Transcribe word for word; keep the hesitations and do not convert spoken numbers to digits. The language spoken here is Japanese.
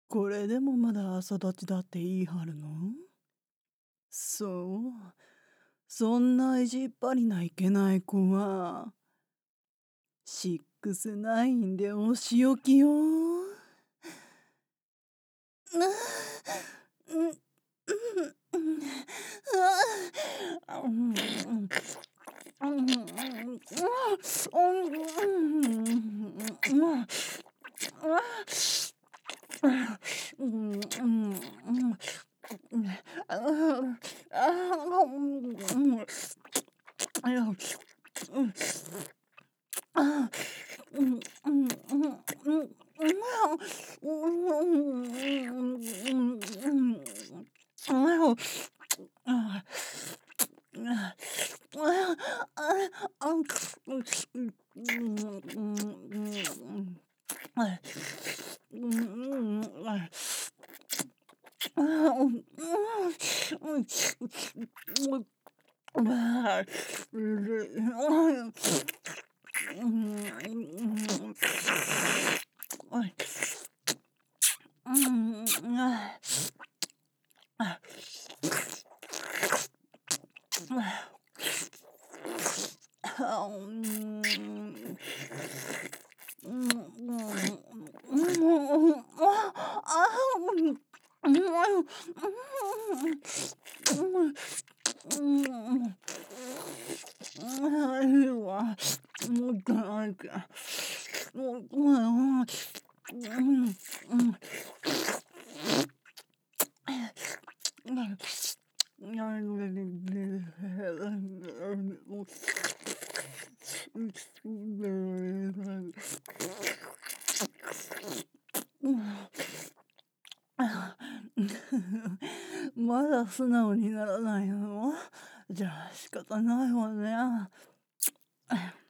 これでもまだ朝立ちだって言い張るの？そう。そんな意地っ張りないけない子は、シックスナインでお仕置きよ。なうん、うん、うん、あ、うん、うん、うん、うん、うん、うん、うん、うん、うん、ああ、うん、うん、あや、うん、あ、うん、うん、うん、うん、うん、うん、うん、うん、ああ、ああ、ああ、うん、うん、うん、あ、うん、あ、あ、うん、うん、うん、あ、うん、うん、おい、うん、あ、あ、あ、うん、うん、うん、うん、あ、あ、うん、うん、うん、うん、うん、あ、いいわ。もう一回ないか。もう、うん、うん、うん、まだ素直にならないの？じゃあ仕方ないわね。